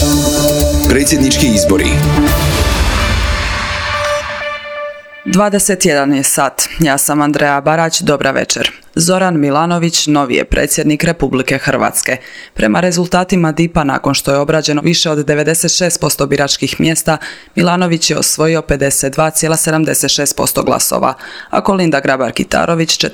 Predsjednički izbori. 21 je sat. Ja sam Andreja Barać, dobra večer. Zoran Milanović novi je predsjednik Republike Hrvatske. Prema rezultatima DIP-a, nakon što je obrađeno više od 96% biračkih mjesta, Milanović je osvojio 52,76% glasova, a Kolinda Grabar-Kitarović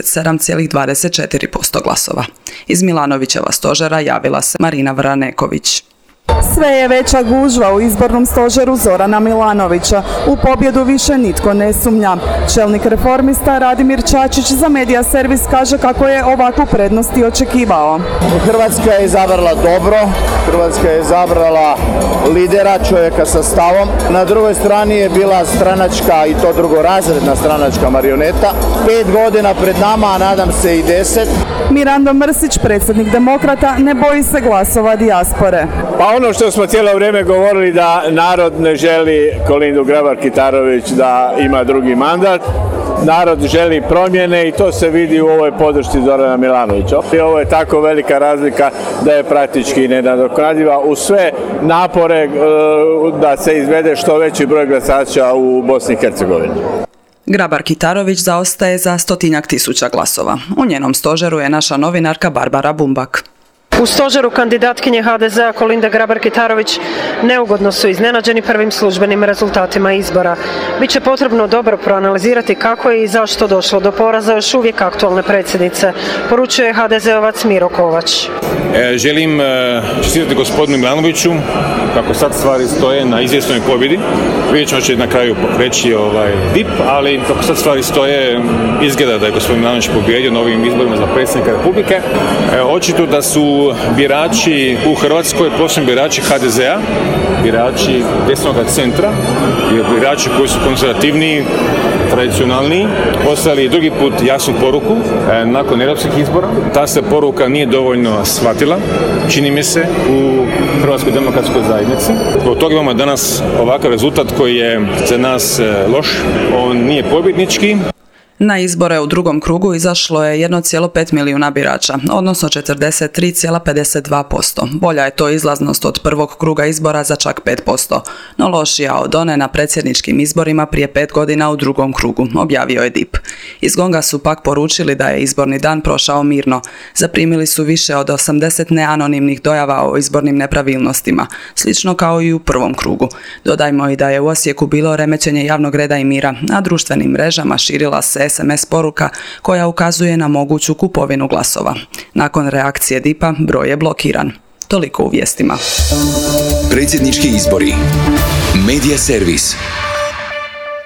47,24% glasova. Iz Milanovićeva stožera javila se Marina Vraneković. Sve je veća gužva u izbornom stožeru Zorana Milanovića. U pobjedu više nitko ne sumnja. Čelnik Reformista Radimir Čačić za Medija servis kaže kako je ovakvu prednost i očekivao. Hrvatska je izabrala dobro, Hrvatska je izabrala lidera, čovjeka sa stavom. Na drugoj strani je bila stranačka, i to drugorazredna stranačka marioneta. 5 godina pred nama, a nadam se i 10. Mirando Mrsić, predsjednik Demokrata, ne boji se glasova dijaspore. Pa ono što smo cijelo vrijeme govorili, da narod ne želi Kolindu Grabar-Kitarović da ima drugi mandat. Narod želi promjene i to se vidi u ovoj podršci Zorana Milanovića. Ovo je tako velika razlika da je praktički nenadoknadiva uz sve napore da se izvede što veći broj glasača u Bosni i Hercegovini. Grabar-Kitarović zaostaje za 100.000 glasova. U njenom stožeru je naša novinarka Barbara Bumbak. U stožeru kandidatkinje HDZ-a Kolinde Grabar-Kitarović neugodno su iznenađeni prvim službenim rezultatima izbora. Biće potrebno dobro proanalizirati kako je i zašto došlo do poraza još uvijek aktualne predsjednice, poručuje HDZ-ovac Miro Kovač. Želim čestitati gospodinu Milanoviću kako sad stvari stoje na izvjesnoj pobjedi. Vidjet ćemo će na kraju reći DIP, ali kako sad stvari stoje izgleda da je gospodin Milanović pobjedio na ovim izborima za predsjednika Republike. Očito da su birači u Hrvatskoj, posebno birači HDZ-a, birači desnog centra, birači koji su konzervativniji, tradicionalniji, poslali drugi put jasnu poruku nakon europskih izbora. Ta se poruka nije dovoljno shvatila, čini mi se, u Hrvatskoj demokratskoj zajednici. Zbog toga imamo danas ovakav rezultat koji je za nas loš, on nije pobjednički. Na izbore u drugom krugu izašlo je 1,5 milijuna birača, odnosno 43,52%. Bolja je to izlaznost od prvog kruga izbora za čak 5%, no lošija od one na predsjedničkim izborima prije 5 godina u drugom krugu, objavio je DIP. Iz GONG-a su pak poručili da je izborni dan prošao mirno. Zaprimili su više od 80 neanonimnih dojava o izbornim nepravilnostima, slično kao i u prvom krugu. Dodajmo i da je u Osijeku bilo remećenje javnog reda i mira, a društvenim mrežama širila se SMS poruka koja ukazuje na moguću kupovinu glasova. Nakon reakcije DIP-a broj je blokiran. Toliko u vijestima. Predsjednički izbori. Medija servis.